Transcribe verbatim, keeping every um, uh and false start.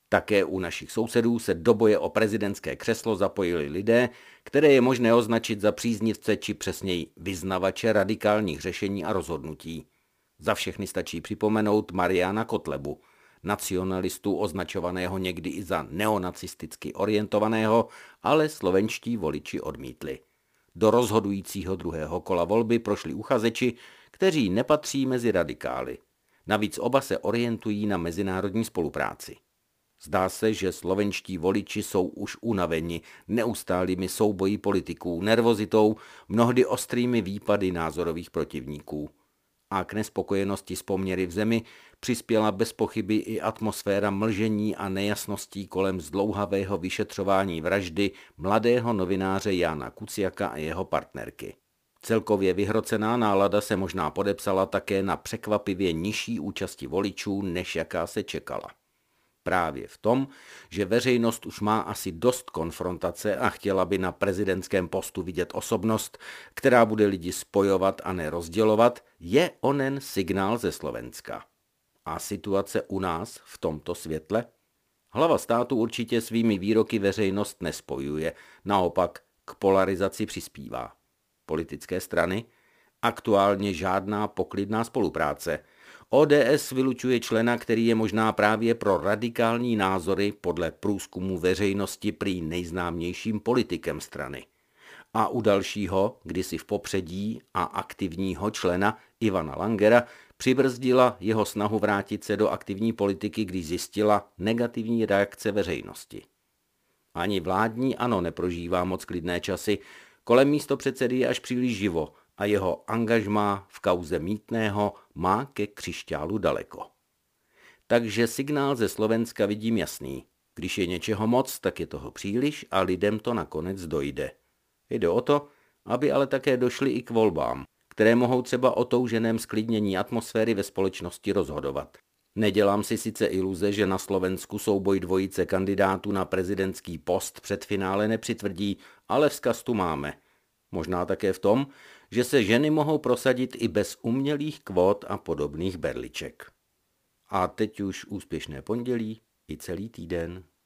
Také u našich sousedů se do boje o prezidentské křeslo zapojili lidé, které je možné označit za příznivce či přesněji vyznavače radikálních řešení a rozhodnutí. Za všechny stačí připomenout Mariana Kotlebu, nacionalistu označovaného někdy i za neonacisticky orientovaného, ale slovenští voliči odmítli. Do rozhodujícího druhého kola volby prošli uchazeči, kteří nepatří mezi radikály. Navíc oba se orientují na mezinárodní spolupráci. Zdá se, že slovenští voliči jsou už unaveni neustálými souboji politiků, nervozitou, mnohdy ostrými výpady názorových protivníků. A k nespokojenosti s poměry v zemi přispěla bez pochyby i atmosféra mlžení a nejasností kolem zdlouhavého vyšetřování vraždy mladého novináře Jána Kuciaka a jeho partnerky. Celkově vyhrocená nálada se možná podepsala také na překvapivě nižší účasti voličů, než jaká se čekala. Právě v tom, že veřejnost už má asi dost konfrontace a chtěla by na prezidentském postu vidět osobnost, která bude lidi spojovat a ne rozdělovat, je onen signál ze Slovenska. A situace u nás v tomto světle? Hlava státu určitě svými výroky veřejnost nespojuje, naopak k polarizaci přispívá. Politické strany? Aktuálně žádná poklidná spolupráce. O D S vylučuje člena, který je možná právě pro radikální názory podle průzkumu veřejnosti prý nejznámějším politikem strany. A u dalšího, kdysi v popředí a aktivního člena Ivana Langera, přibrzdila jeho snahu vrátit se do aktivní politiky, když zjistila negativní reakce veřejnosti. Ani vládní ANO neprožívá moc klidné časy, kolem místopředsedy je až příliš živo a jeho angažmá v kauze mýtného má ke křišťálu daleko. Takže signál ze Slovenska vidím jasný. Když je něčeho moc, tak je toho příliš a lidem to nakonec dojde. Jde o to, aby ale také došli i k volbám, které mohou třeba o touženém sklidnění atmosféry ve společnosti rozhodovat. Nedělám si sice iluze, že na Slovensku souboj dvojice kandidátů na prezidentský post před finále nepřitvrdí, ale vzkaz tu máme. Možná také v tom, že se ženy mohou prosadit i bez umělých kvót a podobných berliček. A teď už úspěšné pondělí i celý týden.